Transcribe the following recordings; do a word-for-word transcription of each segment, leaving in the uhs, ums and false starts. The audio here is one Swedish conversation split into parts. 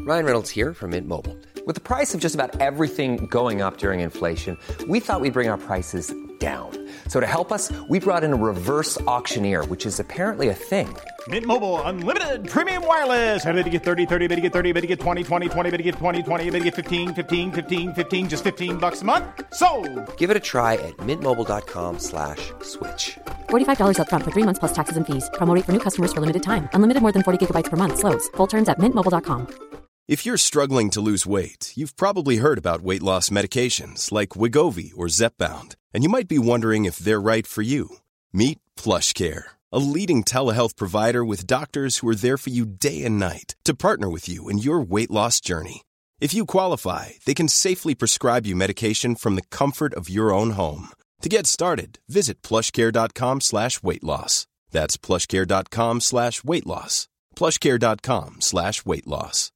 Ryan Reynolds here from Mint Mobile. With the price of just about everything going up during inflation, we thought we'd bring our prices down. So to help us, we brought in a reverse auctioneer, which is apparently a thing. Mint Mobile Unlimited Premium Wireless. How to get thirty, thirty, how to get thirty, how to get twenty, twenty, twenty, how to get twenty, twenty, how to get fifteen, fifteen, fifteen, fifteen, just fifteen bucks a month? Sold! Give it a try at mintmobile.com slash switch. forty-five dollars up front for three months plus taxes and fees. Promo rate for new customers for limited time. Unlimited more than forty gigabytes per month. Slows full terms at mint mobile dot com. If you're struggling to lose weight, you've probably heard about weight loss medications like Wegovy or Zepbound, and you might be wondering if they're right for you. Meet PlushCare, a leading telehealth provider with doctors who are there for you day and night to partner with you in your weight loss journey. If you qualify, they can safely prescribe you medication from the comfort of your own home. To get started, visit plushcare.com slash weight loss. That's plushcare.com slash weight loss. plushcare.com slash weight loss.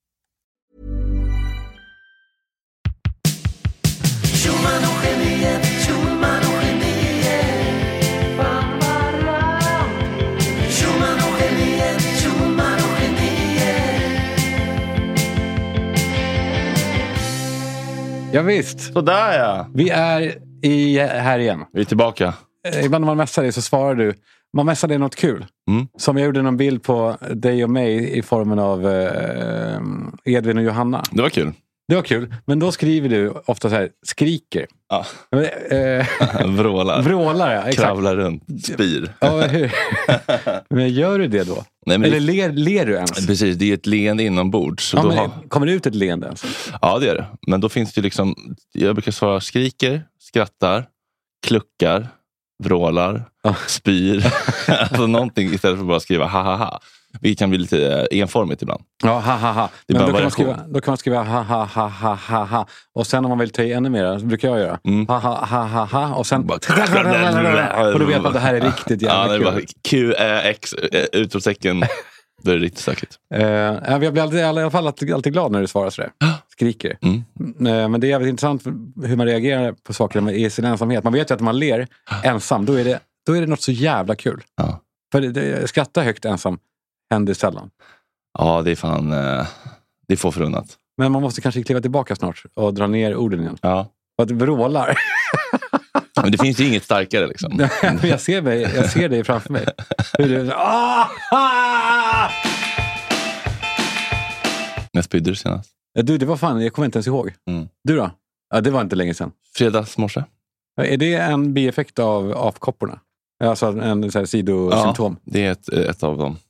Ja visst. Sådär ja. Vi är i, här igen. Vi är tillbaka. Ibland när man mässar dig så svarar du. Man mässar dig något kul. Mm. Som jag gjorde någon bild på dig och mig i formen av eh, Edvin och Johanna. Det var kul. Det var kul. Men då skriver du ofta så här, skriker. Ja. Eh, vrålar. Vrålar, ja. Exakt. Kravlar runt. Spyr. Ja, hur? Men gör du det då? Nej, men Eller det... ler, ler du ens? Precis, det är ett leende inombords. Så ja, då men har... Kommer det ut ett leende ens? Ja, det är det. Men då finns det liksom... Jag brukar svara skriker, skrattar, kluckar, vrålar, oh. spyr. Alltså någonting istället för att bara skriva ha ha ha. Vi kan bli lite enformigt ibland. Ja, ha ha ha. Det är Men bara då kan, man skriva, variation. då kan man skriva ha ha ha ha ha ha. Och sen om man vill ta i ännu mer, så brukar jag göra. Mm. Ha ha ha ha ha. Och sen... Bara- och då vet man att det här är riktigt Ja, jävla det är bara kul. Q, Ä, X, utropstecken. Det är riktigt säkert. Uh, jag blir alltid, i alla fall alltid, alltid glad när du svarar sådär. Skriker. Mm. Uh, men det är jävligt intressant hur man reagerar på saker i sin ensamhet. Man vet ju att när man ler ensam, då är det, då är det något så jävla kul. Ja. För det, det, skratta högt ensam händer sällan. Ja, det är fan... Eh, det är få förunnat. Men man måste kanske kliva tillbaka snart och dra ner orden igen. Ja. För att det vrålar. Men det finns ju inget starkare liksom. jag, ser mig, jag ser dig framför mig. Hur du... Ah! Ah! När spydde du senast? Du, det var fan, jag kommer inte ens ihåg. Mm. Du då? Ja, det var inte länge sedan. Fredagsmorse? Är det en bieffekt av avkopporna? Alltså en så här sidosymptom? Ja, det är ett, ett av dem.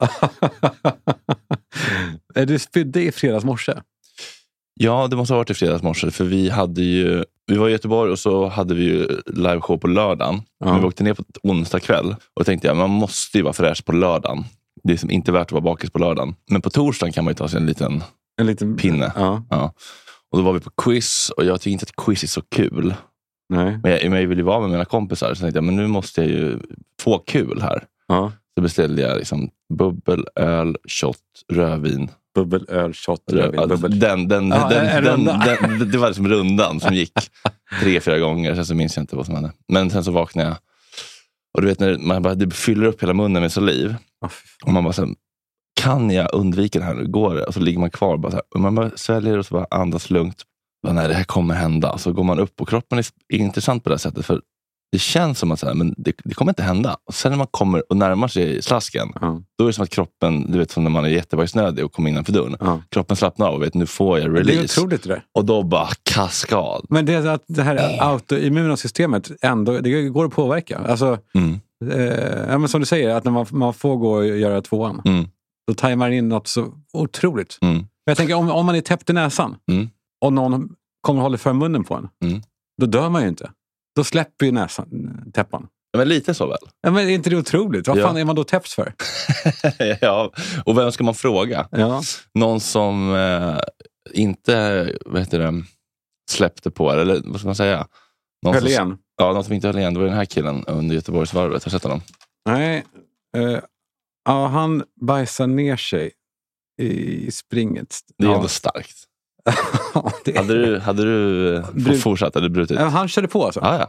Är du spydde i fredagsmorse? Ja, det måste ha varit i fredagsmorse. För vi hade ju... Vi var i Göteborg och så hade vi ju liveshow på lördagen. Ja. Men vi åkte ner på onsdag kväll. Och tänkte jag, man måste ju vara fräsch på lördagen. Det är som inte värt att vara bakis på lördagen. Men på torsdagen kan man ju ta sig en liten, En liten pinne. Ja. Ja. Och då var vi på quiz. Och jag tycker inte att quiz är så kul. Nej. Men jag, men jag ville ju vara med mina kompisar. Så tänkte jag, men nu måste jag ju få kul här. Ja. Så beställde jag liksom bubbel, öl, shot, rödvin. Bubbel, öl, shot, rödvin, bubbel. Den, den, Ja, den, en den, runda. den, det var liksom rundan som gick tre, fyra gånger. Sen så minns jag inte vad som hände. Men sen så vaknade jag. Och du vet när man bara, det fyller upp hela munnen med saliv. Oh, Och man bara så här, kan jag undvika det här nu? Går det? Och så ligger man kvar bara så här, och man bara sväljer och så bara andas lugnt. Bara, nej, det här kommer hända. Så går man upp och kroppen är, är intressant på det här sättet. För det känns som att så här, men det, det kommer inte hända. Och sen när man kommer och närmar sig slasken, ja. då är det som att kroppen, du vet som när man är jättebajsnödig och kommer innanför dörren. Ja. Kroppen slappnar av och vet, nu får jag release. Det är otroligt det där. Och då bara kaskad. Men det är att det här autoimmuna systemet ändå, det går att påverka. Alltså, Mm. eh, ja, men som du säger, att när man, man får gå och göra tvåan, Mm. då tajmar in något så otroligt. Mm. Men jag tänker, om, om man är täppt i näsan Mm. och någon kommer och håller för munnen på en, Mm. då dör man ju inte. Då släpper ju näsan, täppan. Men lite så väl? Ja, men är inte det otroligt? Vad Ja. fan är man då täppt för? Ja, och vem ska man fråga? Ja. Någon som eh, inte, vad heter det, släppte på, eller vad ska man säga? Någon Höll som, igen? Ja, någon som inte höll igen. Det var den här killen under Göteborgsvarvet. Har du sett honom? Nej. Uh, ja, han bajsar ner sig i springet. Det är ja. ändå starkt. det... Hade du, hade du Bru- fortsatt eller brutit? Ja, han körde på alltså. Ah, ja.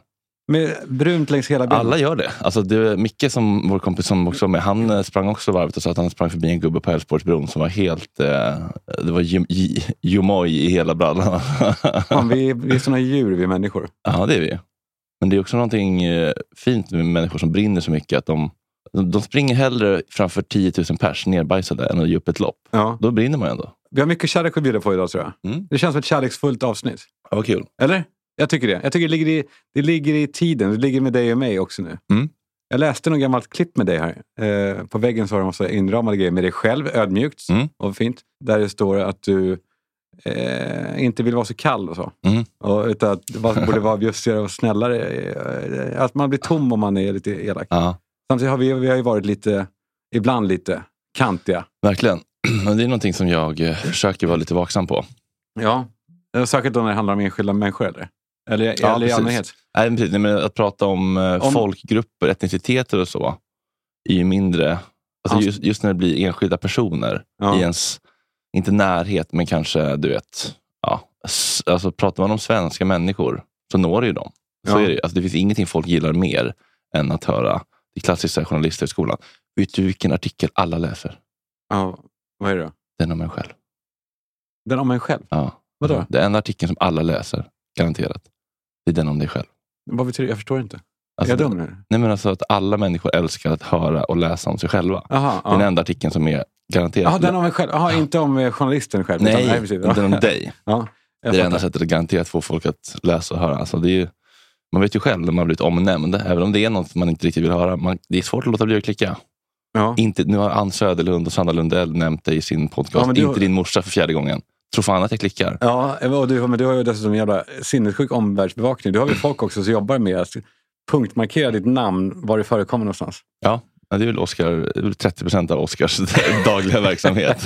Med brunt längs hela bilden. Alla gör det. Alltså det Micke, som vår kompis som också med, han sprang också varvet och sa att han sprang förbi en gubbe på Älvsborgsbron som var helt, eh, det var jumoj i hela brallan. Fan, vi, vi är såna djur, vi människor. Ja, det är vi. Men det är också någonting eh, fint med människor som brinner så mycket att de, de springer hellre framför tio tusen pers nerbajsade än att ge upp ett lopp. Ja. Då brinner man ändå. Vi har mycket kärlek att bjuda på idag, tror jag. Mm. Det känns som ett kärleksfullt avsnitt. Ja, vad kul. Eller? Jag tycker det. Jag tycker det ligger i, det ligger i tiden. Det ligger med dig och mig också nu. Mm. Jag läste något gammalt klipp med dig här. Eh, på väggen så har de massa inramade grejer med dig själv, ödmjukt Mm. och fint. Där det står att du eh, inte vill vara så kall och så. Mm. Och, utan att man borde vara bjussigare och snällare. Eh, att man blir tom om man är lite elak. Ja. Samtidigt har vi, vi har ju varit lite, ibland lite kantiga. Verkligen. Men det är någonting som jag eh, försöker vara lite vaksam på. Ja, särskilt då när det handlar om enskilda människor, eller? Eller, Ja, eller i precis. allmänhet. Nej, men precis. Nej, men att prata om, eh, Om- folkgrupper, etniciteter och så är ju mindre, alltså Ja. just, just när det blir enskilda personer Ja. i ens, inte närhet, men kanske, du vet, ja, s- alltså pratar man om svenska människor så når det ju dem. Så Ja. är det, alltså det finns ingenting folk gillar mer än att höra det klassiska journalister i skolan. Vet du vilken artikel alla läser? Ja, vad är det då? Den om en själv. Den om en själv. Ja. Vadå? Det är en artikel som alla läser, garanterat. Det är den om dig själv. Vad betyder det? Jag förstår inte. Alltså, är jag dum nu? Nej, men alltså att alla människor älskar att höra och läsa om sig själva. Aha, Det är den ja. enda artikeln som är garanterat. Jaha, den om en själv. Jaha, inte om eh, journalisten själv. Nej, utan, nej precis. den om dig. Ja, Det jag är det enda fattar. sättet att garanterat få folk att läsa och höra. Alltså det är ju, man vet ju själv när man har blivit omnämnd, även om det är något man inte riktigt vill höra. Man, det är svårt att låta bli att klicka. Ja. Inte, nu har Ann Söderlund och Sanna Lundell nämnt dig i sin podcast. Ja, men du- Inte din morsa för fjärde gången. Tror fan att jag klickar. Ja, och du, men du har ju dessutom en jävla sinnessjuk omvärldsbevakning. Du har ju folk också som jobbar med att punktmarkera ditt namn var det förekommer någonstans. Ja, det är väl Oscar, det är väl trettio procent av Oscars dagliga verksamhet.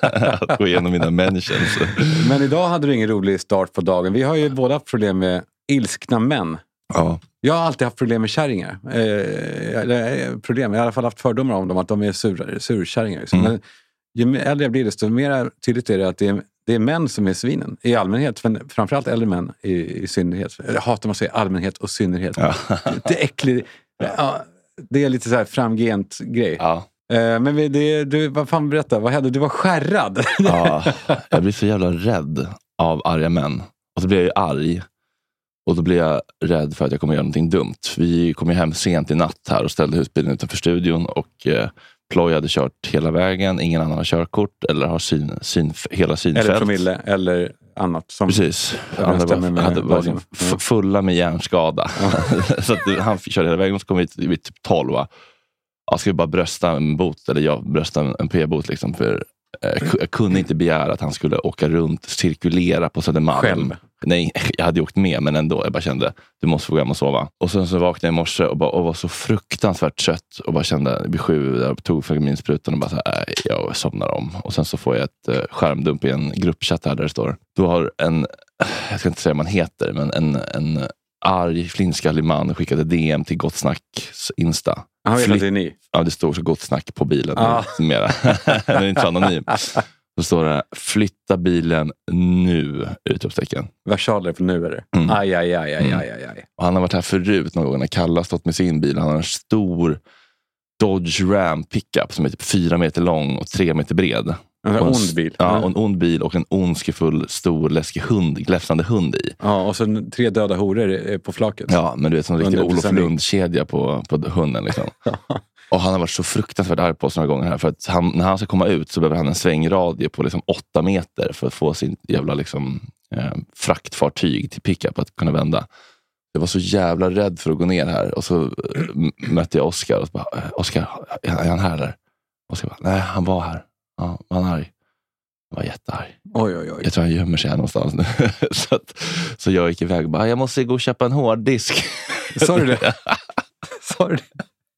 Att gå igenom mina mentions. Men idag hade du ingen rolig start på dagen. Vi har ju båda haft problem med ilskna män. Ja. Jag har alltid haft problem med kärringar. Eh, eller, problem. Jag har i alla fall haft fördomar om dem, att de är sur, surkärringar. Liksom. Mm. Men ju äldre jag blir, desto mer tydligt är det att det är, det är män som är svinen. I allmänhet, men framförallt äldre män i, i synnerhet. Jag hatar man säger allmänhet och synnerhet. Ja. Det är äckligt. Ja, det är lite så här framgent grej. Ja. Eh, men vi, det, du, vad fan berätta, vad hände? Du var skärrad. Ja, jag blir så jävla rädd av arga män. Och så blir jag ju arg. Och då blir jag rädd för att jag kommer göra någonting dumt. Vi kom ju hem sent i natt här och ställde husbilen utanför studion. Och eh, Ploy hade kört hela vägen. Ingen annan har körkort eller har syn, syn, hela synfält. Eller promille, eller annat. Som Precis. Jag Andra stämmer var, med hade, var lagen. liksom f- fulla med hjärnskada. Så att det- han körde hela vägen och så kom vi till vid typ tolv. Va? Ja, ska vi bara brösta en bot, eller jag brösta en, en p-bot liksom, för eh, ku- jag kunde inte begära att han skulle åka runt, cirkulera på Södermalm. Själv? Nej, jag hade ju åkt med, men ändå, jag bara kände, du måste få gå hem och sova. Och sen så vaknade jag i morse och, bara, och var så fruktansvärt trött och bara kände, vid sju, jag tog för min sprutan och bara så här, äh, jag somnar om. Och sen så får jag ett eh, skärmdump i en gruppchatt här där det står, du har en, jag ska inte säga vad man heter, men en, en arg, flinskallig man skickade D M till Gott Snacks Insta. Han vet Flytt- att det är ni. Ja, det står också Gott Snack på bilen. Ah. Mera. Den är inte så anonym. Så står det, flytta bilen nu, utropstecken. Versaler för nu är det. Mm. Aj, aj, aj, aj, Mm. aj, aj, aj. Och han har varit här förut någon gång när Kalle har stått med sin bil. Han har en stor Dodge Ram pickup som är typ fyra meter lång och tre meter bred. En sån Och ond bil. Ja, Mm. och en ond bil och en ondskefull, stor, läskig hund, gläfsande hund i. Ja, och så tre döda horor eh, på flaket. Ja, men du vet, som en riktig Under Olof presenning. Lund-kedja på, på hunden liksom. Och han har varit så fruktansvärt arg på oss några gånger här. För att han, när han ska komma ut så behöver han en svängradie på liksom åtta meter för att få sin jävla liksom, eh, fraktfartyg till pickup att kunna vända. Jag var så jävla rädd för att gå ner här. Och så eh, m- mötte jag Oskar och så bara, eh, Oskar, är är han här eller? Oskar bara, nej han var här. Ja, var han arg? Jag var jättearg. Oj, oj, oj. Jag tror han gömmer sig här någonstans nu. så, att, så jag gick iväg och bara, jag måste gå och köpa en hårddisk. Sa du det? Sa du det?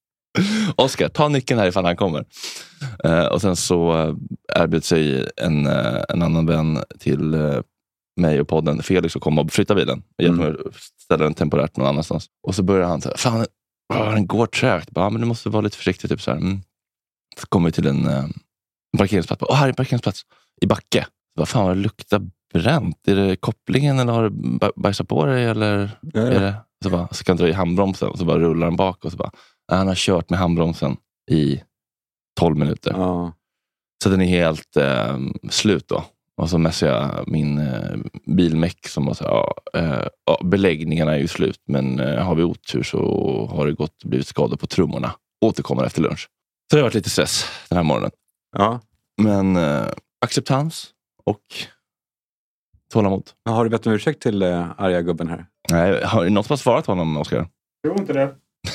Oskar, ta nyckeln här ifall han kommer. Uh, och sen så uh, erbjöd sig en, uh, en annan vän till uh, mig och podden, Felix, att komma och flytta bilen. Och hjälpa mig att ställa den temporärt någon annanstans. Och så börjar han så här, fan, oh, den går trögt. Bara, men du måste vara lite försiktig. Typ så här. Mm. Så kommer vi till en, uh, en parkeringsplats. Åh, oh, här är en parkeringsplats. I Backe. Vad fan, vad det luktar bränt? Är det kopplingen eller har du ba- bajsat på dig? Eller Ja, är det... Så bara, så kan jag dra i handbromsen och så bara rullar han bak och så bara, han har kört med handbromsen i tolv minuter. Ja. Så den är helt eh, slut då. Och så mässar jag min eh, bilmäck som var så ja, eh, ja, beläggningarna är ju slut, men eh, har vi otur så har det gått blivit skador på trummorna. Återkommer efter lunch. Så det har varit lite stress den här morgonen. Ja. Men eh, acceptans och tålamod. Har du bett om ursäkt till eh, arga gubben här? Nej, har du något som har svarat honom, Oskar? Jag tror inte det.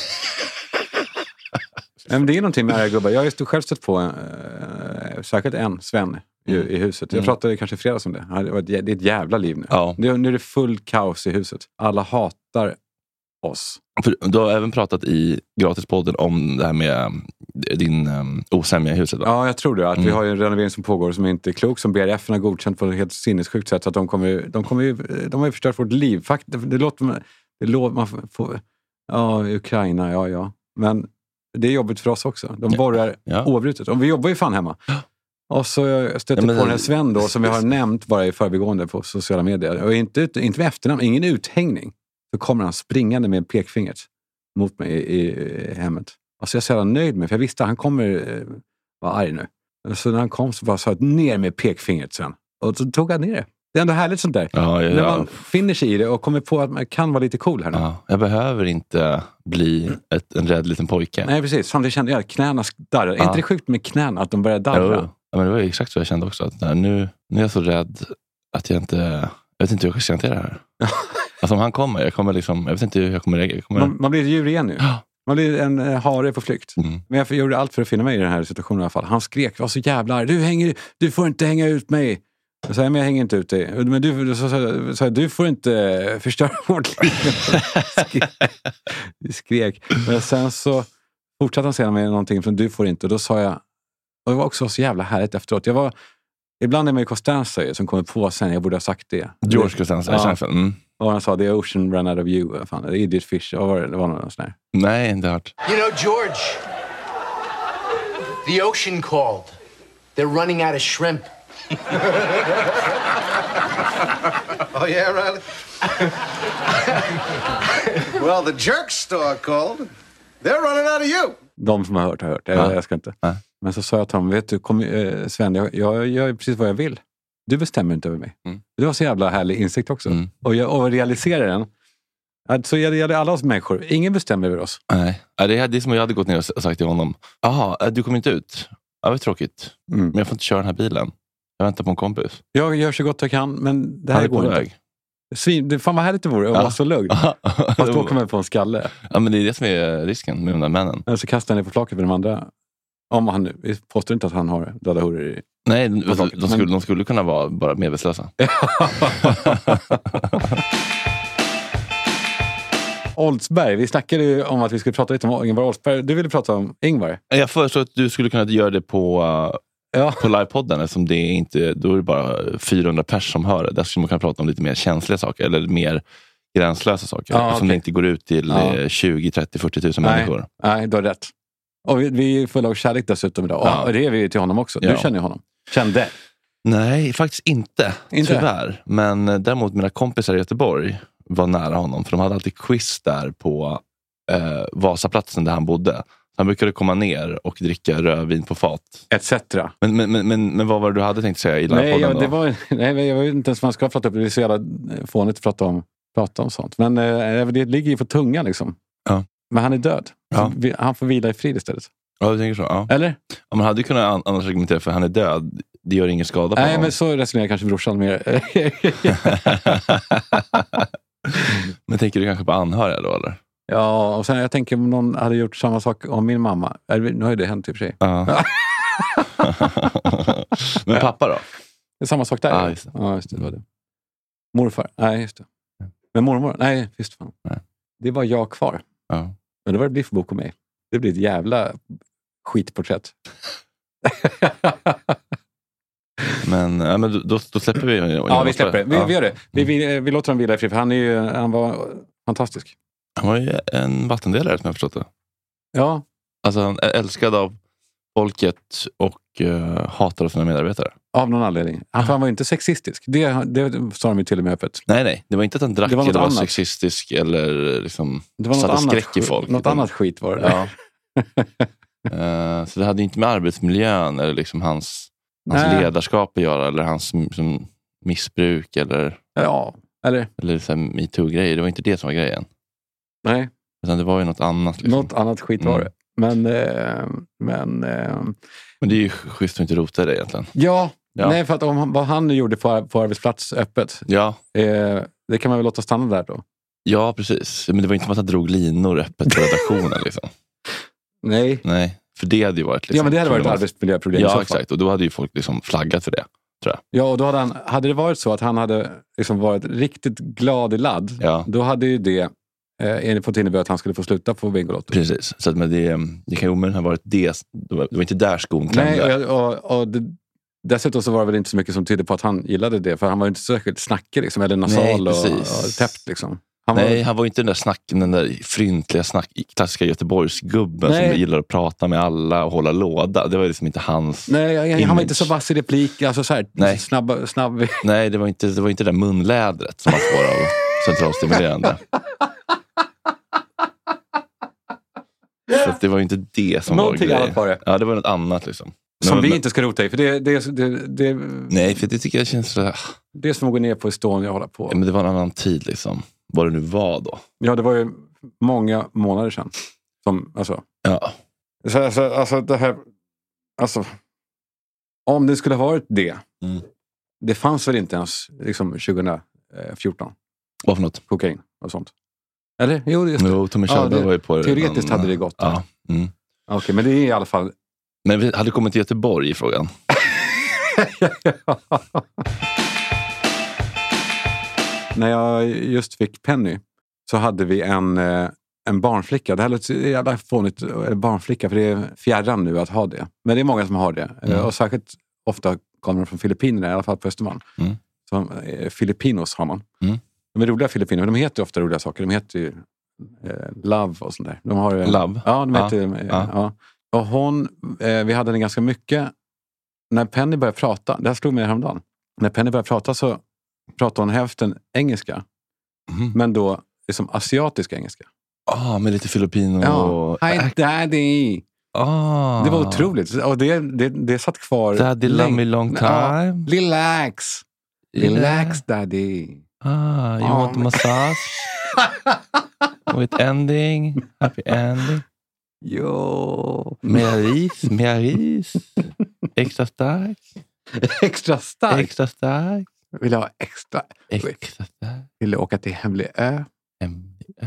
Men det är någonting med arga gubbar. Jag har just själv stött på eh, särskilt en, Sven, i, mm. i huset. Jag pratade kanske i fredags om det. Det är ett jävla liv nu. Ja. Det, nu är det full kaos i huset. Alla hatar oss. För du har även pratat i gratispodden om det här med din um, osämja i huset, va? Ja, jag tror det. Att mm. vi har ju en renovering som pågår som inte är klok, som B R F har godkänt på ett helt sinnessjukt sätt. Så att de kommer, de kommer ju, de har ju förstört vårt liv. Fakt, det låter man, det låter man får, ja, Ukraina, ja, ja. Men det är jobbigt för oss också. De borrar ja. oavbrutet. Och vi jobbar ju fan hemma. Och så stötte ja, men, på den här Sven då, som vi har nämnt bara i förbigående på sociala medier. Och inte, inte med efternamn, ingen uthängning. Så kommer han springande med pekfingret mot mig i, i hemmet. Alltså jag är så jävla nöjd med, för jag visste att han kommer eh, vara arg nu. Så när han kom så bara sa jag ner med pekfingret sen. Och så tog han ner det. Det är ändå härligt sånt där. Ja, ja, när man finner sig i det och kommer på att man kan vara lite cool här nu. Ja, jag behöver inte bli ett, en rädd liten pojke. Nej, precis. Samtidigt kände jag att knäna darrar. Ja. Är inte det sjukt med knäna att de börjar darra? Jo. Ja, men det var ju exakt så jag kände också. Att nu, nu är jag så rädd att jag inte... Jag vet inte hur jag ska hantera det här. Alltså om han kommer, jag kommer liksom... Jag vet inte hur jag kommer reagera. Kommer... Man, man blir ett djur igen nu. Ja. Man blir en uh, hare på flykt. Mm. Men jag gjorde allt för att finna mig i den här situationen i alla fall. Han skrek, var så jävla arg. Du, hänger, du får inte hänga ut mig. Jag sa, men jag hänger inte ut dig. Men du, så, så, så, du får inte förstöra vårt liv. skrek. skrek. Men sen så fortsatte han säga med någonting från du får inte. Och då sa jag, och det var också så jävla härligt efteråt. Jag var, ibland är man ju Costanza som kommer på sen, jag borde ha sagt det. George Costanza, ja. Mm. Och han sa, the ocean ran out of you. Fan, det idiot fish. Och var det, det var någon sån här. Nej, inte hört. You know, George, the ocean called. They're running out of shrimp. Oh, yeah, Riley? Well, the jerk store called. They're running out of you. De som har hört har hört. Jag, ja. jag ska inte. Ja. Men så sa jag till honom, vet du, kom, eh, Sven, jag, jag gör precis vad jag vill. Du bestämmer inte över mig. Mm. Det var så jävla härlig insikt också. Mm. Och jag och realiserar den. Så gäller det alla oss människor. Ingen bestämmer över oss. Nej, det är det som jag hade gått ner och sagt till honom. Jaha, du kommer inte ut. Ja, det är tråkigt. Mm. Men jag får inte köra den här bilen. Jag väntar på en kompis. Jag gör så gott jag kan, men det här går inte. Väg. Svin, det, fan vad härligt det vore att ja. vara så lugn. Fast då kommer man på en skalle. Ja, men det är det som är risken med de där männen. Eller så kastar han ner på flaket för de andra. Om han nu, vi påstår inte att han har döda horor i... Nej, de, de, de, skulle, men... de skulle kunna vara bara medvetslösa. Oldsberg, vi snackade ju om att vi skulle prata lite om Ingvar Oldsberg. Du ville prata om Ingvar. Jag föreslår att du skulle kunna göra det på... Uh... Ja. På livepodden, eftersom det är inte, då är det bara fyrahundra pers som hör det. Där skulle man kunna prata om lite mer känsliga saker eller mer gränslösa saker. Ja, eftersom okay. det inte går ut till ja. tjugo, trettio, fyrtio tusen nej. människor. Nej, du har rätt. Och vi, vi är fulla av kärlek dessutom idag. Ja. Och det är vi till honom också. Ja. Du känner ju honom. Kände? Nej, faktiskt inte. inte. Tyvärr. Men däremot mina kompisar i Göteborg var nära honom. För de hade alltid quiz där på eh, Vasaplatsen där han bodde. Han brukade komma ner och dricka rödvin på fat. Etc. Men, men, men, men, men vad var det du hade tänkt säga i livepodden nej, ja, då? det var, nej, jag vet inte ens vad man ska prata om. Det är så jävla fånigt att prata om, prata om sånt. Men eh, det ligger ju på tungan liksom. Ja. Men han är död. Ja. Vi, han får vila i frid istället. Ja, du tänker så. Ja. Eller? Ja, man hade ju kunnat annars argumentera för han är död. Det gör ingen skada på nej, honom. Men så resonerar kanske brorsan mer. Men tänker du kanske på anhöriga då, eller? Ja, och sen jag tänker om någon hade gjort samma sak om min mamma. Nu har ju det hänt i och för sig. Ja. Men pappa då? Det är samma sak där. Ja, just det. Ja, just det, det var det. Morfar? Nej, just det. Men mormor? Nej, just fan. Nej. Det var jag kvar. Ja. Men det var det blir för bok om mig. Det blir ett jävla skitporträtt. Men, ja, men då, då släpper vi. Ja, vi släpper det. Vi, ja. vi gör det. Vi, vi, vi låter honom vila i frid, för han, är ju, han var fantastisk. Han var ju en vattendelare som jag förstått det. Ja. Alltså han är älskad av folket och uh, hatar av sina medarbetare. Av någon anledning. Han, han var ju inte sexistisk. Det, det sa de ju till och med öppet. Nej, nej. Det var inte att han drack det var eller var annat. sexistisk eller liksom det var något satte annat skräck i skit, folk. Något utan, annat skit var det. Ja. uh, så det hade inte med arbetsmiljön eller liksom hans, hans ledarskap att göra eller hans som, missbruk eller, ja, eller? eller så här MeToo-grejer. Det var inte det som var grejen. Nej. Utan det var ju något annat. Liksom. Något annat skit var det. Men, eh, men, eh, men det är ju schysst att inte rota i det egentligen. Ja, ja. Nej, för att om vad han gjorde på, på arbetsplats öppet, ja. eh, det kan man väl låta stanna där då? Ja, precis. Men det var inte som att han drog linor öppet på redaktionen liksom. Nej. Nej, för det hade ju varit liksom, ja, men det hade varit ett arbetsmiljöproblem. Ja, exakt. Och då hade ju folk liksom flaggat för det, tror jag. Ja, och då hade han, hade det varit så att han hade liksom varit riktigt glad i ladd, ja. Då hade ju det eh, fått innebära att han skulle få sluta på Bingolotto. Precis, så att med det, det kan ju omöjligt ha varit det, det var inte där skon klämde. Nej, och, och, och det, dessutom så var det väl inte så mycket som tydde på att han gillade det, för han var ju inte särskilt snackig liksom, eller nasal. Nej, och, och täppt liksom. Han Nej, var... han var inte den där snacken, den där fryntliga snack, klassiska Göteborgsgubben Nej. som gillar att prata med alla och hålla låda. Det var liksom inte hans Nej, image. Han var inte så vass i replik, alltså så här, Nej. snabb, snabb. Nej, det var inte det var inte det där munlädret som man får av centralstimulerande. Så att det var inte det som Någonting var annat var det. Ja, det var något annat liksom. Som men, vi men... inte ska rota i, för det, det, det, det... Nej, för det tycker jag känns så... Det är som att gå ner på Estonia och hålla på. Ja, men det var en annan tid liksom. Vad det nu var då. Ja, det var ju många månader sedan. Som, alltså... Ja. Så, alltså, alltså det här... Alltså... Om det skulle ha varit det. Mm. Det fanns väl inte ens liksom tjugo fjorton. Vad för något? Kokain och sånt. Eller? Jo, just det. Jo, Tommy Körberg ja, var ju på det. Teoretiskt men, hade det gått. Ja. Mm. Okej, okay, men det är i alla fall... Men vi hade kommit till Göteborg i frågan. När jag just fick Penny så hade vi en, en barnflicka. Det här låter jävla fånigt, eller barnflicka, för det är fjärran nu att ha det. Men det är många som har det. Mm. Och särskilt ofta kommer de från Filippinerna, i alla fall på Östermalm. Mm. Så, eh, Filippinos har man. Mm. De är roliga filippiner, men de heter ofta roliga saker. De heter ju eh, Love och sånt där. De har, eh, Love? Ja, de heter... Ja. Eh, ja. ja. Och hon, eh, vi hade den ganska mycket. När Penny började prata, det här slog mig häromdagen. När Penny började prata så pratade hon hälften engelska. Mm. Men då liksom asiatisk engelska. Ah, med lite filippino. Ja. Hi daddy. Ah. Det var otroligt. Och det, det, det satt kvar. Daddy love me long time. Ja. Relax. Relax daddy. Ah, you oh. want a massage? With ending. Happy ending. Jo. Mer ris, mer ris. Extra stark. Extra stark? Extra stark. Vill jag ha extra? Extra stark. Vill jag åka till Hemlig ö? Hemlig ö.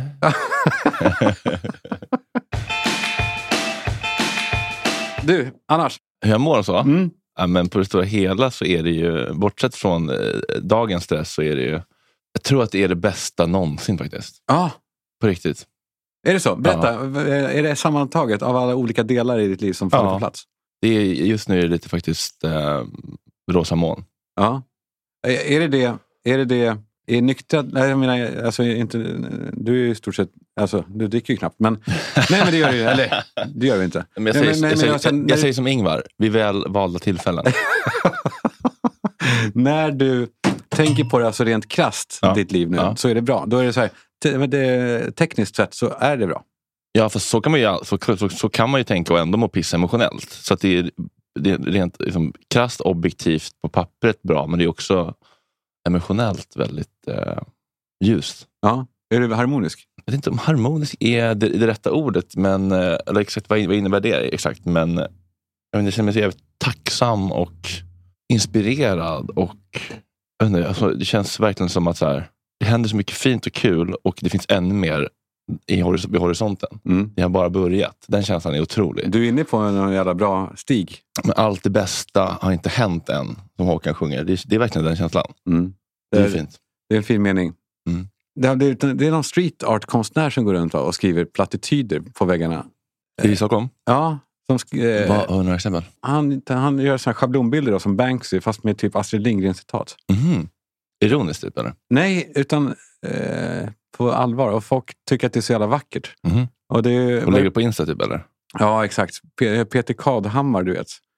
Du, annars? Hur jag mår så? Mm. Ja, men på det stora hela så är det ju, bortsett från eh, dagens stress så är det ju, jag tror att det är det bästa någonsin faktiskt. Ja. Ah. På riktigt. Är det så? Berätta, ja. Är det sammantaget av alla olika delar i ditt liv som faller ja. på plats? Det är, just nu är det lite faktiskt eh, rosa moln. Ja. Är det det, är det det, är nyktra, nej jag menar, alltså inte, du är ju i stort sett, alltså du dricker ju knappt, men nej men det gör du ju, eller det gör du inte. Men jag säger, men, men, jag säger, alltså, jag, jag säger som Ingvar, vid väl valda tillfällen. När du tänker på det alltså rent krasst, ja. ditt liv nu, ja. så är det bra. Då är det så här, te- det, tekniskt sett så är det bra. Ja, för så kan man ju, så, så, så kan man ju tänka och ändå må pissa emotionellt. Så att det är, det är rent liksom, krasst objektivt på pappret bra, men det är också emotionellt väldigt eh, ljust. Ja, är du harmonisk? Jag vet inte om harmonisk är det, det rätta ordet, men eller exakt vad, vad innebär det exakt, men jag, vet, jag känner mig så jävligt tacksam och inspirerad och jag vet inte, alltså, det känns verkligen som att så här, det händer så mycket fint och kul och det finns ännu mer i horis- vid horisonten. Mm. Det har bara börjat. Den känslan är otrolig. Du är inne på en jävla bra stig. Men allt det bästa har inte hänt än, som Håkan sjunger. Det är, det är verkligen den känslan. Mm. Det, är det är fint. Det är en fin mening. Mm. Det, det, det är någon street art-konstnär som går runt och skriver plattityder på väggarna. I Stockholm? Ja. Som sk- eh, Vad har några exempel? Han, han gör såna schablonbilder då, som Banksy, fast med typ Astrid Lindgren-citat. Mm. Ironiskt typ, eller? Nej, utan eh, på allvar. Och folk tycker att det är så jävla vackert. Mm. Och, det, och lägger på Insta typ, eller? Ja, exakt. P- Peter Kadhammar, du vet.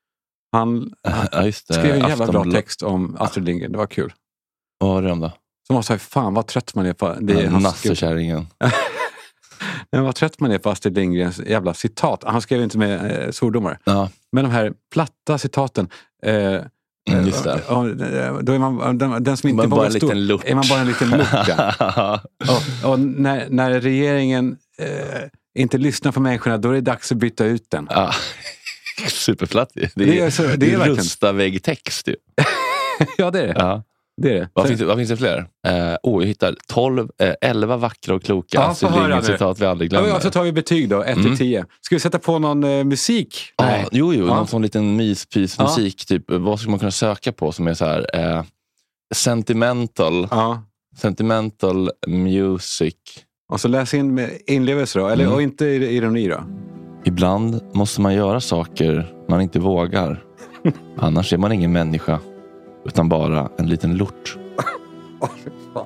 Han, han ja, just det. skrev en jävla Afton... bra text om Astrid Lindgren. Det var kul. Vad var det om då? Så man säger, fan vad trött man är på... Det är Nassekärringen. Men vad trött man är på Astrid Lindgrens jävla citat. Han skrev inte med eh, svordomar. Ja. Men de här platta citaten... Eh, mm, just det. Och, och, då är man den, den som inte man bara en stor, liten luck. Är man bara en liten lucka. och och när, när regeringen eh, inte lyssnar på människorna, då är det dags att byta ut den. Ja. Superplatt. Det är, det är, så, det är, det är verkligen rusta väggtext ju. Ja, det är det. Ja. Det är det. Vad finns det, vad finns det fler? Eh, oh, jag hittar tolv, eh, elva vackra och kloka ja, Astrid Lindgren-citat vi aldrig glömmer. Ja, så tar vi betyg då, ett till tio. Ska vi sätta på någon eh, musik? Ja, Nej. jo, jo, ja. någon sån liten myspys-musik. Ja. Typ, vad ska man kunna söka på som är så här eh, sentimental, ja. sentimental music. Och så läs in med inlevelse då, eller mm. och inte ironi då. Ibland måste man göra saker man inte vågar. Annars är man ingen människa. Utan bara en liten lort. Åh, fan.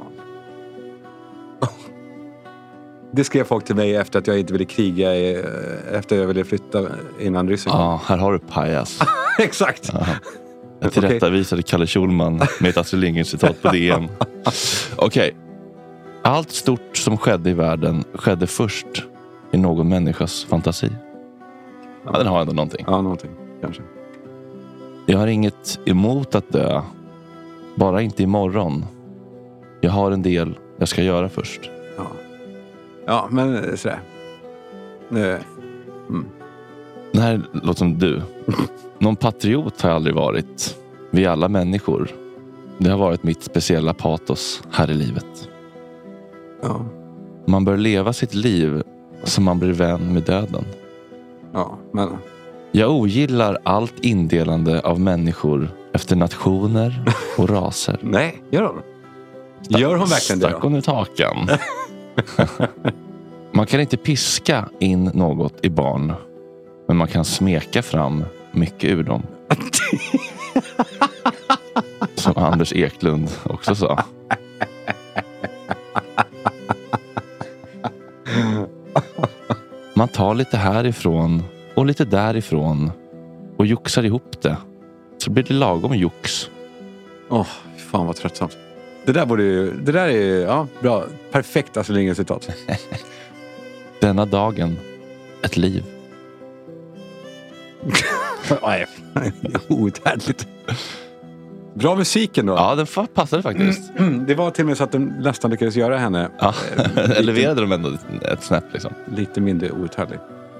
Det skrev folk till mig efter att jag inte ville kriga i, efter jag ville flytta innan ryssen kom. Ja, här har du pajas. Exakt. Ja. Jag tillrättavisade okay. Kalle Schulman med ett Astrid Lindgren-citat på D M. Okej. Okay. Allt stort som skedde i världen skedde först i någon människas fantasi. Ja, den har ändå någonting. Ja, någonting. Kanske. Jag har inget emot att dö. Bara inte imorgon. Jag har en del jag ska göra först. Ja, ja men sådär. Nu. Mm. Det här låter som du. Någon patriot har jag aldrig varit. Vi är alla människor. Det har varit mitt speciella patos här i livet. Ja. Man bör leva sitt liv som man blir vän med döden. Ja, men... Jag ogillar allt indelande av människor efter nationer och raser. Nej, gör hon? Gör hon verkligen det då? Stack hon ut hakan. Man kan inte piska in något i barn. Men man kan smeka fram mycket ur dem. Som Anders Eklund också sa. Man tar lite härifrån och lite därifrån och joxar ihop det. Så blir det lagom jox. Åh, oh, fan vad tröttsamt. Det där borde ju, det där är ja, bra. Perfekt Astrid Lindgren citat. Denna dagen, ett liv. Nej, outhärdligt. Bra musiken då. Ja, den passade faktiskt. Mm, det var till och med så att de nästan lyckades göra henne. Ja, eh, leverade de ändå ett snäpp liksom. Lite mindre outhärdligt.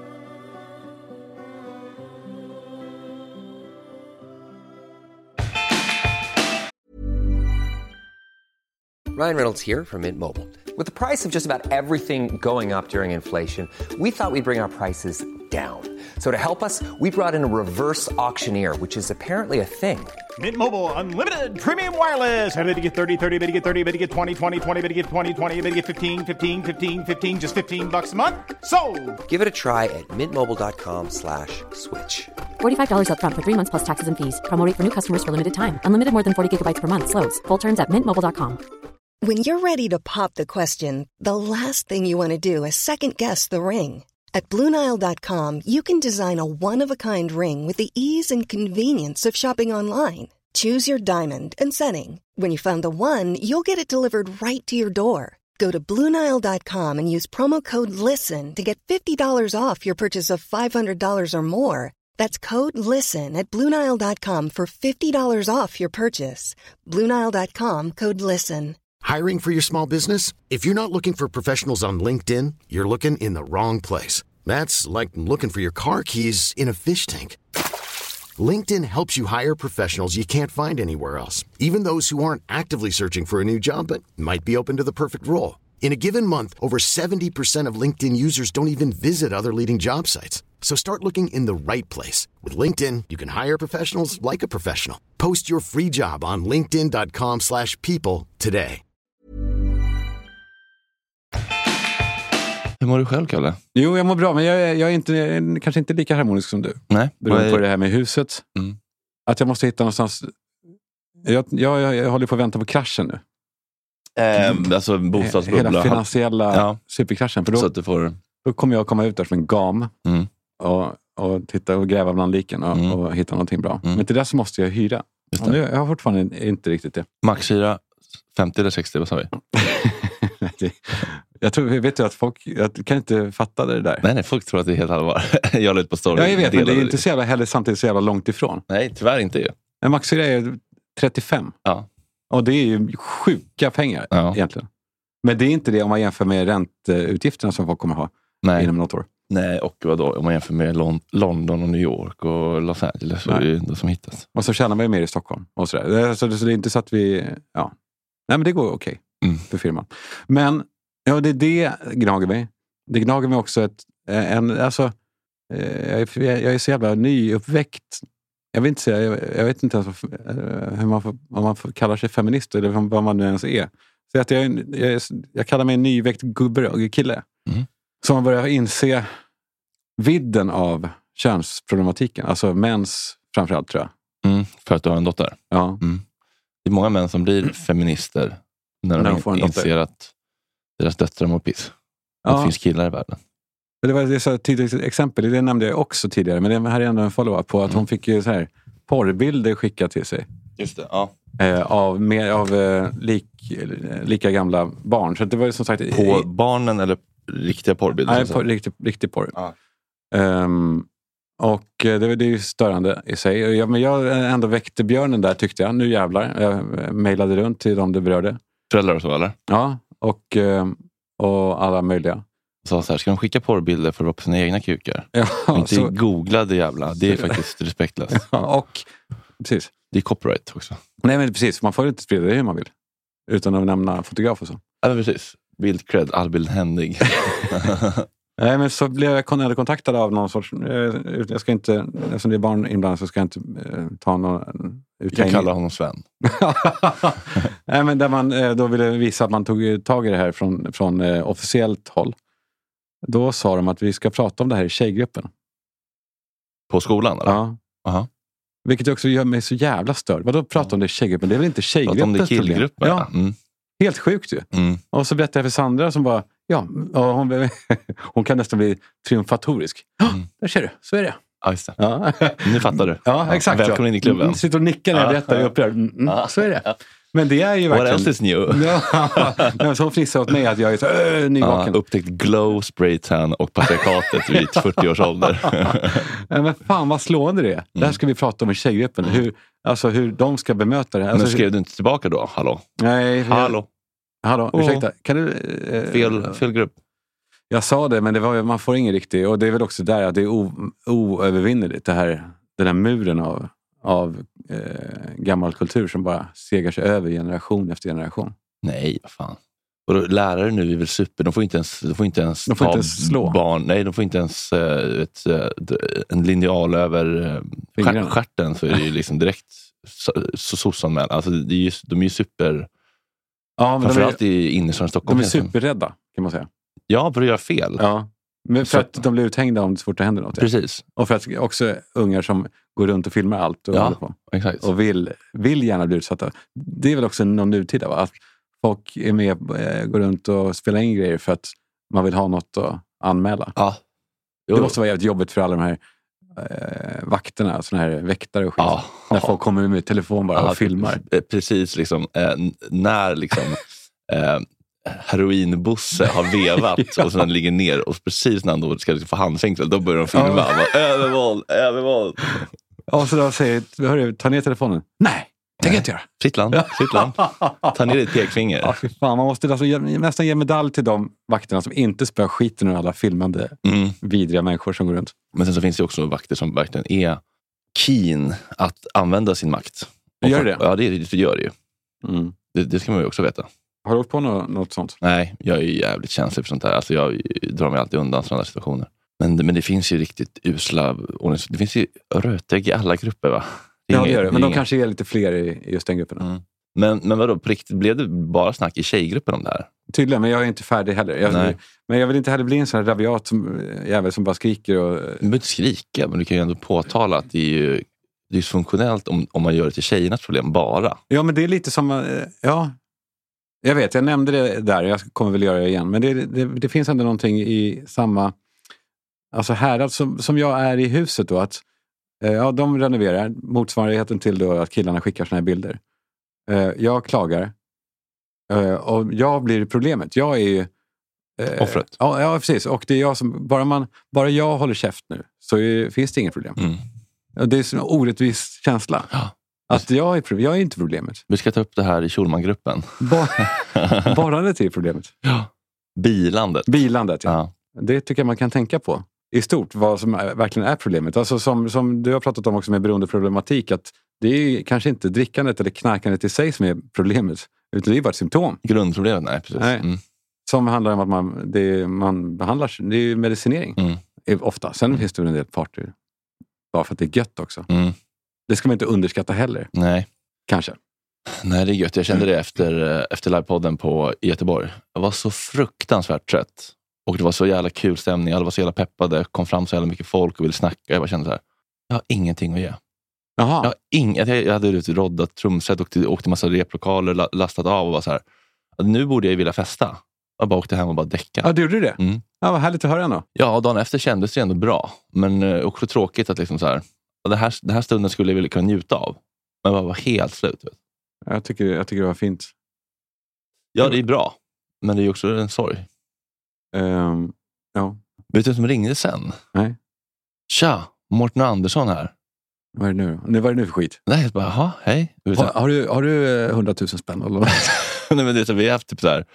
Ryan Reynolds here from Mint Mobile. With the price of just about everything going up during inflation, we thought we'd bring our prices down. So to help us, we brought in a reverse auctioneer, which is apparently a thing. Mint Mobile Unlimited Premium Wireless. How to get thirty, thirty, how to get thirty, how to get twenty, twenty, twenty, how to get twenty, twenty, how to get fifteen, fifteen, fifteen, fifteen, just fifteen bucks a month? Sold! Give it a try at mintmobile.com slash switch. forty-five dollars up front for three months plus taxes and fees. Promo rate for new customers for limited time. Unlimited more than forty gigabytes per month. Slows full terms at mint mobile dot com. When you're ready to pop the question, the last thing you want to do is second-guess the ring. At Blue Nile dot com, you can design a one-of-a-kind ring with the ease and convenience of shopping online. Choose your diamond and setting. When you find the one, you'll get it delivered right to your door. Go to Blue Nile dot com and use promo code LISTEN to get fifty dollars off your purchase of five hundred dollars or more. That's code LISTEN at Blue Nile dot com for fifty dollars off your purchase. Blue Nile dot com, code LISTEN. Hiring for your small business? If you're not looking for professionals on LinkedIn, you're looking in the wrong place. That's like looking for your car keys in a fish tank. LinkedIn helps you hire professionals you can't find anywhere else, even those who aren't actively searching for a new job but might be open to the perfect role. In a given month, over seventy percent of LinkedIn users don't even visit other leading job sites. So start looking in the right place. With LinkedIn, you can hire professionals like a professional. Post your free job on linkedin dot com slash people today. Hur mår du själv, Kalle? Jo, jag mår bra, men jag är, jag är inte, kanske inte lika harmonisk som du. Nej. Beroende på det här med huset. Mm. Att jag måste hitta någonstans... Jag, jag, jag håller på att vänta på kraschen nu. Eh, alltså bostadsbubbla. Hela finansiella ja. superkraschen. För då, så att du får... då kommer jag komma ut där som en gam. Mm. Och och titta och gräva bland liken och, mm. och hitta någonting bra. Mm. Men till det så måste jag hyra. Och nu, jag har fortfarande inte riktigt det. Maxhyra femtio eller sextio, vad sa vi? Jag tror, vet du att folk, jag kan inte fatta det där. Nej, nej, folk tror att det är helt allvar. Jag la ut på story. Ja, jag vet, men det är inte så jävla, heller samtidigt så jävla långt ifrån. Nej, tyvärr inte ju. En maxhyra är trettiofem. Ja. Och det är ju sjuka pengar ja. egentligen. Men det är inte det om man jämför med ränteutgifterna som folk kommer ha nej. inom något år. Nej, och vadå? Om man jämför med Lon- London och New York och Los Angeles så nej. är det det som hittas. Och så tjänar man ju mer i Stockholm. Och så, där. Så, det, så det är inte så att vi... Ja. Nej, men det går okej okay mm. för firman. Men ja, det, det gnager mig. Det gnager mig också ett... En, alltså, jag är, jag är så jävla nyuppväckt. Jag vill inte säga... Jag, jag vet inte ens hur man får, om man får kallar sig feminist eller vad man nu ens är. Så att jag, jag, jag kallar mig en nyväckt gubbe och kille. Mm. Som har börjat inse vidden av könsproblematiken. Alltså mäns framförallt, tror jag. Mm, för att du har en dotter. Ja. Mm. Det är många män som blir feminister när de, när de får en inser dotter. Att deras döttrar mår piss. Ja. Att det finns killar i världen. Det var ett så tydligt exempel. Det nämnde jag också tidigare. Men det här är ändå en follow-up på att mm. hon fick ju så här porrbilder skickat till sig. Just det, ja. Eh, av mer, av eh, lik, lika gamla barn. Så det var ju som sagt... På i, barnen eller riktiga porrbilder? Nej, på, riktig, riktig porr. Ja. Um, och det, det är ju störande i sig. Jag, men jag ändå väckte björnen där, tyckte jag. Nu jävlar. Jag mejlade runt till dem det berörde. Föräldrar och så, eller? Ja, och, och alla möjliga. Så, så här, ska de skicka porrbilder för att vara på sina egna kukar? Ja, och inte så... googla det jävla. Det är faktiskt respektlöst. Ja, och precis. Det är copyright också. Nej, men precis. Man får inte sprida det hur man vill. Utan att nämna fotograf och så. Ja, men precis. Bild cred, allbild händig. Nej, men så blev jag kontaktad av någon sorts... Jag ska inte... Eftersom det är barn inblandade så ska jag inte eh, ta någon utläggning. Jag kallar honom Sven. Nej, men där man eh, då ville visa att man tog tag i det här från, från eh, officiellt håll. Då sa de att vi ska prata om det här i tjejgruppen. På skolan, eller? Ja. Aha. Vilket också gör mig så jävla störd. Vadå prata om det i tjejgruppen? Det är väl inte tjejgruppens problem? Prata om det killgruppen, ja. Mm. Helt sjukt ju. Mm. Och så berättade jag för Sandra som bara, ja, hon, hon kan nästan bli triumfatorisk. Ja, mm. där ser du, så är det. Ja, just det. Ja. Nu fattar du. Ja, exakt. Välkommen in i klubben. Mm, sitter och nickar när jag berättar och upprörd. Mm, mm, ja. Så är det. Ja. Men det är ju verkligen... What else is new? Ja, så hon fnissar åt mig att jag är så äh, nyvaken. Ja, upptäckt glow, spraytan och patriarkatet vid fyrtio års ålder. Ja, men fan vad slående det är. Mm. Det här ska vi prata om i tjejgruppen. Hur, alltså hur de ska bemöta det här. Alltså, men skrev hur... du inte tillbaka då? Hallå? Nej. Hallå? Hallå, oh. ursäkta. Kan du... Eh, fel, fel grupp. Jag sa det, men det var, man får ingen riktig... Och det är väl också där att det är o, oövervinnerligt. Det här, den här muren av, av eh, gammal kultur som bara segar sig över generation efter generation. Nej, vad fan. Och då, lärare nu är väl super. De får inte ens, de får inte ens de får inte ens slå. Barn. Nej, de får inte ens äh, ett, äh, en linjal över äh, stjärten, så är det ju liksom direkt så, så sossanmäl. Alltså det är ju, de är ju super... Ja, men framförallt de är, i innerstan Stockholm. De är superrädda, kan man säga. Ja, för att göra fel. Ja, men för att de blir uthängda om det så fort det händer något. Precis. Och för att också ungar som går runt och filmar allt och, ja, på. Exakt. Och vill, vill gärna bli utsatta. Det är väl också någon nutida, va? Att folk är med, äh, går runt och spelar in grejer för att man vill ha något att anmäla. Ja. Det måste vara jävligt jobbigt för alla de här äh, vakterna, såna här väktare och skit. Ja. När folk kommer med telefon bara ja, och filmar. Precis, liksom. Äh, när liksom... äh, heroinbusse har vevat och sen ligger ner och precis när han då ska liksom få handfängsel, då börjar de filma. Ja. Bara, övervåld, övervåld. Och så då säger, hörru, ta ner telefonen. Nej, det kan jag inte göra. Sitt land, sitt land. Ta ner ditt pekfinger. Ja, fy fan, man måste alltså ge, nästan ge medalj till de vakterna som inte spör skiten ur alla filmande mm. vidriga människor som går runt. Men sen så finns det också vakter som verkligen är keen att använda sin makt. Det gör det? Ja, det, det gör det ju. Mm. Det, det ska man ju också veta. Har du åkt på något, något sånt? Nej, jag är ju jävligt känslig för sånt här. Alltså jag drar mig alltid undan sådana situationer. Men, men det finns ju riktigt usla... Det finns ju rötägg i alla grupper, va? Det ja, det gör det. Men de kanske är lite fler i just den gruppen. Mm. Men, men vadå, på riktigt, blev det bara snack i tjejgruppen om det här? Tydligen, men jag är inte färdig heller. Jag, men jag vill inte heller bli en sån här rabiat som, jävel som bara skriker. Och... Du behöver inte skrika, men du kan ju ändå påtala att det är ju det är funktionellt om, om man gör det till tjejernas problem bara. Ja, men det är lite som... Ja... Jag vet, jag nämnde det där, jag kommer väl göra det igen. Men det, det, det finns ändå någonting i samma... alltså härad som, som jag är i huset då, att eh, ja, de renoverar, motsvarigheten till då att killarna skickar såna här bilder. Eh, jag klagar eh, och jag blir problemet. Jag är ju eh, offret. Ja, ja, precis. Och det är jag som, bara, man, bara jag håller käft nu så är, finns det inget problem. Mm. Och det är en orättvis känsla. Ja. Att jag är, jag är inte problemet. Vi ska ta upp det här i Schulman-gruppen. Bara, bara det till problemet. Ja. Bilandet. Bilandet, ja. ja. Det tycker jag man kan tänka på. I stort, vad som är, verkligen är problemet. Alltså som, som du har pratat om också med beroendeproblematik, att det är kanske inte drickandet eller knarkandet i sig som är problemet. Utan det är bara ett symptom. Grundproblemet, nej precis. Nej. Mm. Som handlar om att man, det, man behandlar, det är ju medicinering. Mm. Ofta. Sen mm. finns det en del parter. Bara för att det är gött också. Mm. Det ska man inte underskatta heller. Nej. Kanske. Nej, det är gött. Jag kände det efter, efter livepodden på i Göteborg. Jag var så fruktansvärt trött. Och det var så jävla kul stämning. Alla var så jävla peppade. Kom fram så jävla mycket folk och ville snacka. Jag bara kände så här. Jag har ingenting att ge. Jaha. Jag, har ing, jag hade ut roddat trumset och åkte massa replokaler, lastat av och var så här. Nu borde jag vilja festa. Jag bara åkte hem och bara däcka. Ja, du gjorde det? Mm. Ja, vad härligt att höra ändå. Ja, dagen efter kändes det ändå bra. Men också tråkigt att liksom så här. Det här, det här stunden skulle jag vilja kunna njuta av. Men jag var helt slut. Vet. Jag tycker, jag tycker det var fint. Ja, det är bra. Men det är också en sorg. Um, ja. Vet du vem som ringde sen? Nej. Tja, Mårten Andersson här. Vad är det nu? Vad är det nu för skit? Nej, jag bara, jaha, hej. Har, har du, har du hundratusen spänn eller något? Nej, men det är så, vi har haft typ så här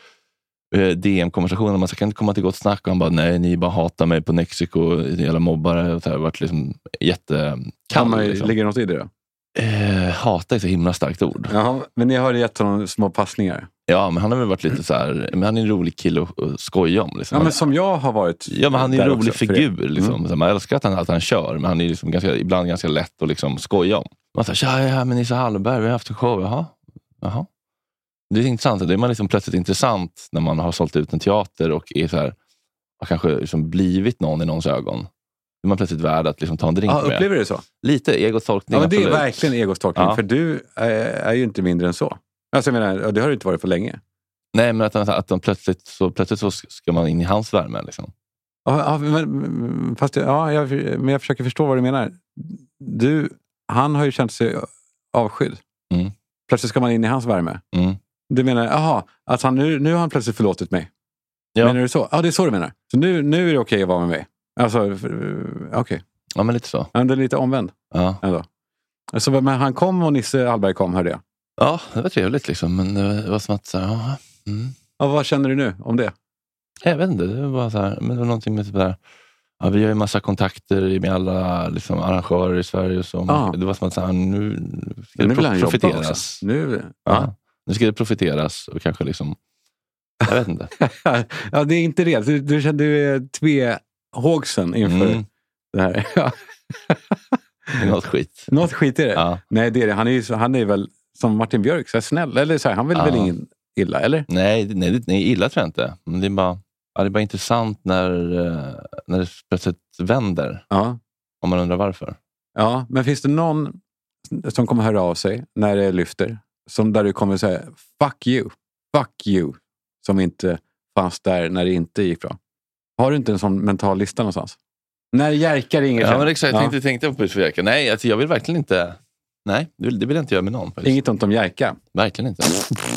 D M-konversationer. Man kan inte komma till gott snack. Och han bara, nej, ni bara hatar mig på Mexiko. Jävla mobbare. Och så här, varit liksom jättekall. Kan man, liksom. Ligger något i det då? Eh, hata är så himla starkt ord. Jaha, men ni har gett honom små passningar. Ja, men han har väl varit lite så här. Men han är en rolig kille att, att skoja om. Liksom. Ja, men som jag har varit. Ja, men han är en rolig också, figur. Liksom. Mm. Man älskar att han, att han kör. Men han är liksom ganska, ibland ganska lätt att liksom skoja om. Man säger, tja, ja, men Nisse Hallberg, vi har haft en show. Jaha, jaha. Det är intressant. Det är man liksom plötsligt intressant när man har sålt ut en teater och är så här, har kanske liksom blivit någon i någons ögon. Då är man plötsligt värd att liksom ta en drink ja, med. Upplever du det så? Lite egostolkning. Ja, men det är absolut. verkligen egostolkning. Ja. För du är, är ju inte mindre än så. Alltså, jag menar, det har du inte varit på länge. Nej, men att, att de plötsligt, så, plötsligt så ska man in i hans värme. Liksom. Ja, ja, men, fast ja, jag, men jag försöker förstå vad du menar. Du, han har ju känt sig avskydd. Mm. Plötsligt ska man in i hans värme. Mm. Du menar, jaha, att han, nu, nu har han plötsligt förlåtit mig. Ja. Menar du så? Ja, det är så du menar. Så nu, nu är det okej att vara med mig. Alltså, okej. Okay. Ja, men lite så. Ja, det är lite omvänd. Ja. Ändå. Alltså, men han kom och Nisse Hallberg kom, hörde jag. Ja, det var trevligt liksom. Men det var som att, så här, ja. Mm. Ja, vad känner du nu om det? Jag vet inte, det var bara så här, men det var någonting med sådär. Ja, vi har ju massa kontakter med alla liksom, arrangörer i Sverige. Som, ah. Det var som att så här, nu ska nu det pro- profiteras. Nu, ja. Ja, nu ska det profiteras och kanske liksom, jag vet inte. Ja, det är inte det. Du, du känner du är tvehågsen inför mm. det här. Det är något skit. Något skit är det? Ja. Nej, det är det. Han är ju han är väl som Martin Björk, så här snäll. Eller så här, han vill ja. väl ingen illa, eller? Nej, nej, nej, illa tror jag inte. Men det är bara, ja, det är bara intressant när, när det plötsligt vänder. Ja. Om man undrar varför. Ja, men finns det någon som kommer höra av sig när det lyfter? Som där du kommer säga, fuck you, fuck you. Som inte fanns där när det inte gick bra. Har du inte en sån mental lista någonstans? När Jerka ringer. Ja, men exakt. Jag tänkte, tänkte på för Jerka. Nej, alltså, jag vill verkligen inte. Nej, det vill, det vill jag inte göra med någon. Faktiskt. Inget ont om Jerka? Verkligen inte.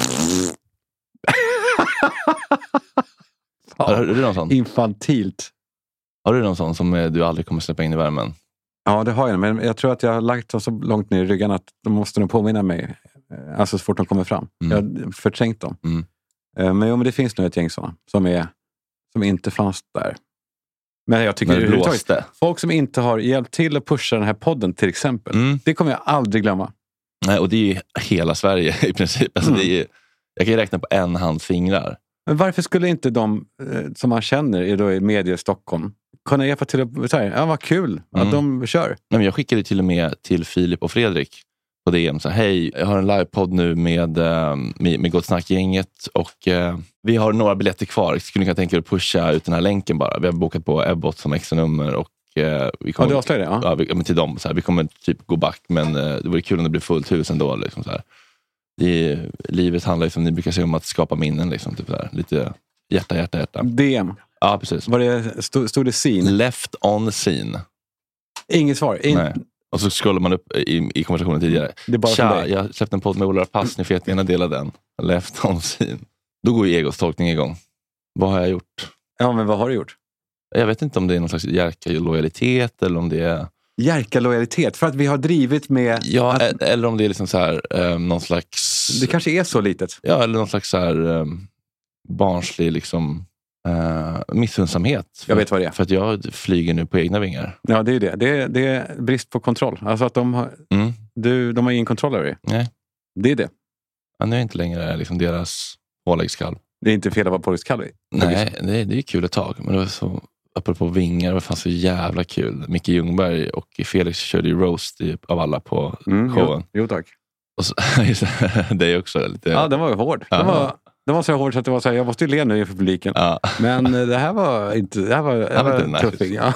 har, har du någon sån? Infantilt. Har du någon sån som du aldrig kommer släppa in i värmen? Ja, det har jag. Men jag tror att jag har lagt dem så långt ner i ryggen att de måste nog påminna mig. Alltså så fort de kommer fram. Mm. Jag har förträngt dem. Mm. Men, jo, men det finns nog ett gäng sådana som, är, som inte fanns där. Men jag tycker men det det folk som inte har hjälpt till att pusha den här podden till exempel. Mm. Det kommer jag aldrig glömma. Nej, och det är ju hela Sverige i princip. Alltså, mm. det är, jag kan ju räkna på en hands fingrar. Men varför skulle inte de som man känner i, då i Media Stockholm kunna hjälpa till att säga, ja vad kul att mm. de kör. Nej, men jag skickade till och med till Filip och Fredrik på D M. Så hej, jag har en livepodd nu med, med, med Gott Snack-gänget och eh, vi har några biljetter kvar. Skulle ni kunna tänka er att pusha ut den här länken bara? Vi har bokat på Ebbot som extra-nummer och eh, vi kommer, ja, du avslöjade det? Ja. Ja, vi, men till dem. Så här, vi kommer typ gå back, men eh, det vore kul om det blir fullt hus ändå. Liksom, så här. Det är, livet handlar ju som ni brukar säga om att skapa minnen. Liksom, typ så här. Lite hjärta, hjärta, hjärta. D M. Ja, precis. Var det, stod, stod det scene? Left on scene. Inget svar. In... Nej. Och så scrollar man upp i, i konversationen tidigare. Det är bara Tja, jag släppte en podd med Ola Rapace, ni får jättegärna dela den. Left on scene. Då går ju Egos tolkning igång. Vad har jag gjort? Ja, men vad har du gjort? Jag vet inte om det är någon slags Jerka-lojalitet eller om det är... Jerka-lojalitet? För att vi har drivit med... Ja, att... eller om det är liksom så här eh, någon slags... Det kanske är så litet. Ja, eller någon slags så här eh, barnslig liksom eh, missunnsamhet. Jag vet vad det är. För att jag flyger nu på egna vingar. Ja, det är det. Det är, det är brist på kontroll. Alltså att de har... Mm. Du, de har ingen kontroll över det. Nej. Det är det. Ja, nu är inte längre liksom deras påläggskalv. Det är inte fel att vara påläggskalv. Nej, det är, det är kul ett tag. Men det var så... Apropå vingar, det var fan så jävla kul. Micke Ljungberg och Felix körde ju roast i, av alla på mm, showen. Jo, jo tack. Och så, det är också lite... Ja, den var ju hård. Den var, den var så hård så att det var så här, jag måste ju le nu inför publiken. Ja. Men det här var inte... Det här var, det här var, var tuffing. Ja.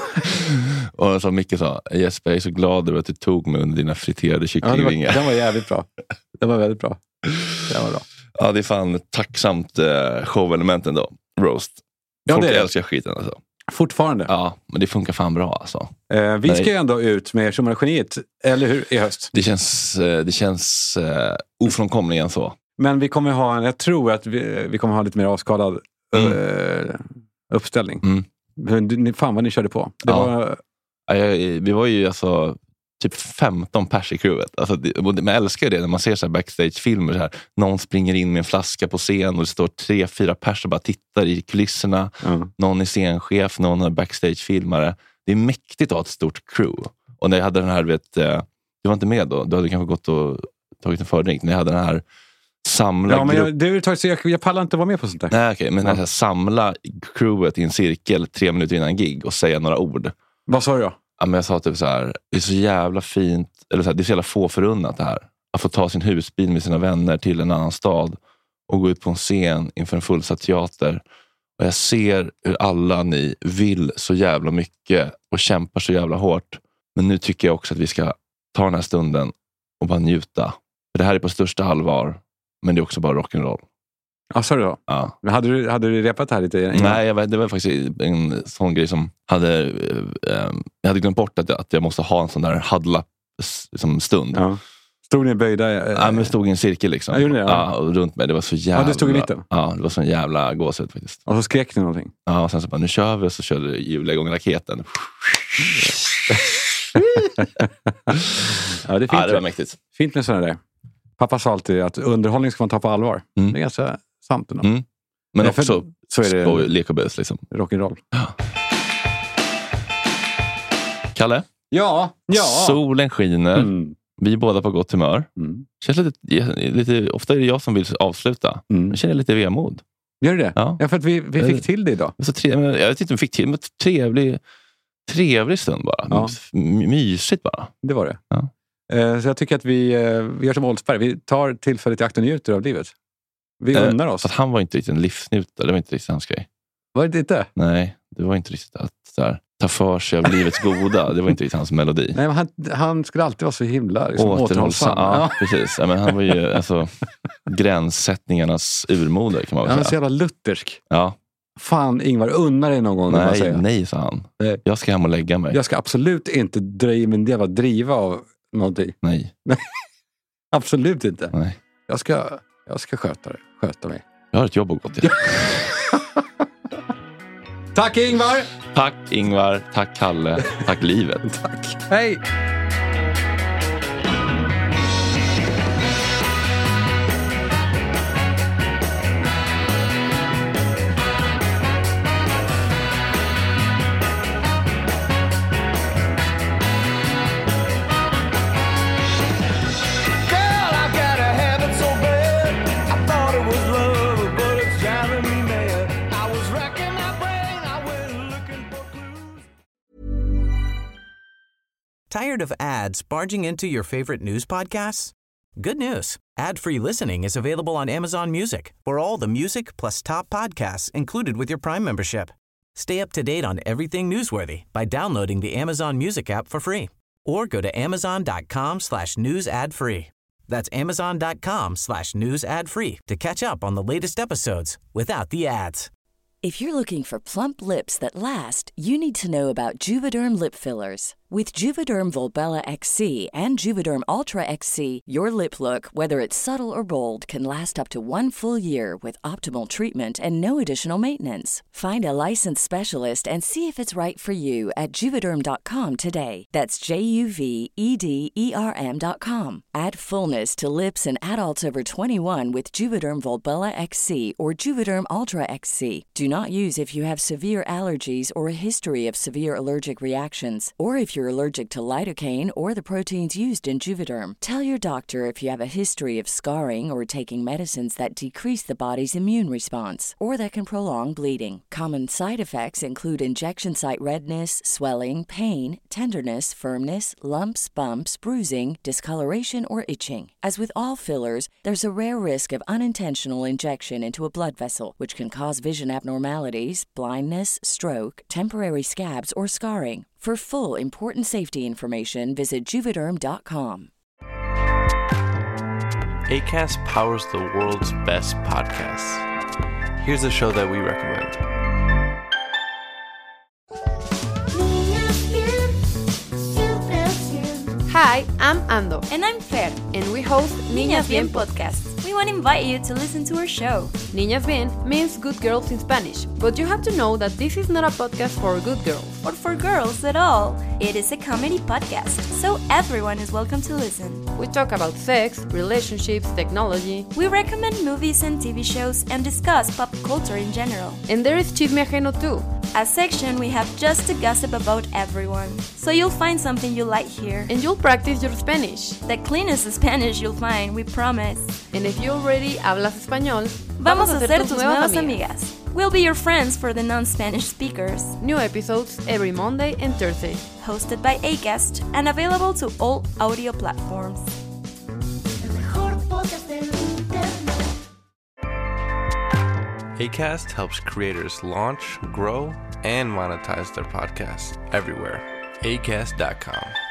Och som Micke sa, Jesper, jag är så glad över att du tog mig under dina friterade kycklingvingar. Ja, den var jävligt bra. Den var väldigt bra. Den var bra. Ja, det är fan tacksamt eh, showelement ändå. Roast. Folk ja, det är älskar skiten alltså. Fortfarande. Ja, men det funkar fan bra alltså. Eh, vi Nej. ska ju ändå ut med Schumann-geniet, eller hur, i höst. Det känns, eh, det känns eh, ofrånkomligen så. Men vi kommer ha, en, jag tror att vi, vi kommer ha lite mer avskalad mm. eh, uppställning. Mm. Ni, fan vad ni körde på. Det ja. var... Ja, jag, vi var ju alltså typ femton pers i crewet. Alltså, det, man älskar det när man ser så här backstage-filmer. Så här, någon springer in med en flaska på scen och det står tre, fyra pers och bara tittar i kulisserna. Mm. Någon är scenchef, någon är backstage-filmare. Det är mäktigt att ha ett stort crew. Och när jag hade den här, vet, du var inte med då. Du hade kanske gått och tagit en fördrink. När jag hade den här samla ja, men grupp... jag, du, jag, jag pallar inte vara med på sånt där. Nej, okej. Okay, men ja. här, samla crewet i en cirkel tre minuter innan gig och säga några ord. Vad sa du då? Ja, men jag sa typ så här, det är så jävla fint, eller så här, det är så jävla få förunnat det här. Att få ta sin husbil med sina vänner till en annan stad och gå ut på en scen inför en fullsatt teater. Och jag ser hur alla ni vill så jävla mycket och kämpar så jävla hårt. Men nu tycker jag också att vi ska ta den här stunden och bara njuta. För det här är på största allvar, men det är också bara rock'n'roll. Ja, sa du då? Ja. Hade du, hade du repat det här lite? Innan? Nej, jag vet, det var faktiskt en sån grej som hade... Eh, jag hade glömt bort att jag, att jag måste ha en sån där huddle-up liksom, stund. Ja. Stod ni böjda? Eh, ja, men stod i en cirkel liksom. Ja, gjorde det, ja. Ja, och runt mig. Det var så jävla... Ja, du stod i mitten? Ja, det var så en jävla gåshud faktiskt. Och så skrek ni någonting? Ja, och sen så bara, nu kör vi, och så körde Julia igång raketen. Ja, det är fint. Ja, det var mäktigt. Fint med sådana där. Pappa sa alltid att underhållning ska man ta på allvar. Mm. Det är ganska sant ändå. Mm. Men också för, så är det lek och bus liksom. Rock'n'roll. Ja. Kalle? Ja, ja. Solen skiner. Mm. Vi är båda på gott humör. Mm. Känns lite, lite, ofta är det jag som vill avsluta. Mm. Jag känner lite vemod. Gör du det? Ja, ja för att vi, vi fick till det idag. Så tre, jag vet inte om vi fick till, men trevlig, trevlig stund bara. Ja. Mysigt bara. Det var det. Ja. Så jag tycker att vi, vi gör som Oldsberg. Vi tar tillfället i akt och njuter av livet. Vi unnar oss. För att han var inte riktigt en livsnjutare. Det var inte riktigt hans grej. Var det inte? Nej, det var inte riktigt att där, ta för sig av livets goda. Det var inte riktigt hans melodi. Nej, men han, han skulle alltid vara så himla liksom, återhållsam. Ja, ja, precis. Ja, men han var ju alltså, gränssättningarnas urmoder kan man väl säga. Han är så jävla luthersk. Ja. Fan, Ingvar, unnar dig någon gång. Nej, säga. nej, sa han. Nej. Jag ska hem och lägga mig. Jag ska absolut inte driva min jävla driva av någonting. Nej. Absolut inte. Nej. Jag ska, jag ska sköta det. Sköta mig. Jag har ett jobb att gå till. Tack Ingvar! Tack Ingvar, tack Kalle, tack livet. Tack, hej! Tired of ads barging into your favorite news podcasts? Good news. Ad-free listening is available on Amazon Music for all the music plus top podcasts included with your Prime membership. Stay up to date on everything newsworthy by downloading the Amazon Music app for free or go to amazon.com slash news ad free. That's amazon.com slash news ad free to catch up on the latest episodes without the ads. If you're looking for plump lips that last, you need to know about Juvederm lip fillers. With Juvederm Volbella X C and Juvederm Ultra X C, your lip look, whether it's subtle or bold, can last up to one full year with optimal treatment and no additional maintenance. Find a licensed specialist and see if it's right for you at Juvederm dot com today. That's J U V E D E R M dot com. Add fullness to lips in adults over twenty-one with Juvederm Volbella X C or Juvederm Ultra X C. Do not use if you have severe allergies or a history of severe allergic reactions, or if you're allergic to lidocaine or the proteins used in Juvederm. Tell your doctor if you have a history of scarring or taking medicines that decrease the body's immune response or that can prolong bleeding. Common side effects include injection site redness, swelling, pain, tenderness, firmness, lumps, bumps, bruising, discoloration, or itching. As with all fillers, there's a rare risk of unintentional injection into a blood vessel, which can cause vision abnormalities, blindness, stroke, temporary scabs, or scarring. For full important safety information, visit Juvederm dot com. Acast powers the world's best podcasts. Here's a show that we recommend. Hi, I'm Ando. And I'm Fer. And we host Niñas Bien podcast. We want to invite you to listen to our show. Niñas Bien means good girls in Spanish, but you have to know that this is not a podcast for good girls. Or for girls at all. It is a comedy podcast, so everyone is welcome to listen. We talk about sex, relationships, technology. We recommend movies and T V shows and discuss pop culture in general. And there is Chisme Ajeno too. A section we have just to gossip about everyone. So you'll find something you like here. And you'll practice your Spanish. The cleanest Spanish you'll find, we promise. And if you already hablas español, vamos a ser tus nuevas amigas. We'll be your friends for the non-Spanish speakers. New episodes every Monday and Thursday. Hosted by Acast and available to all audio platforms. Acast helps creators launch, grow, and monetize their podcasts everywhere. Acast dot com.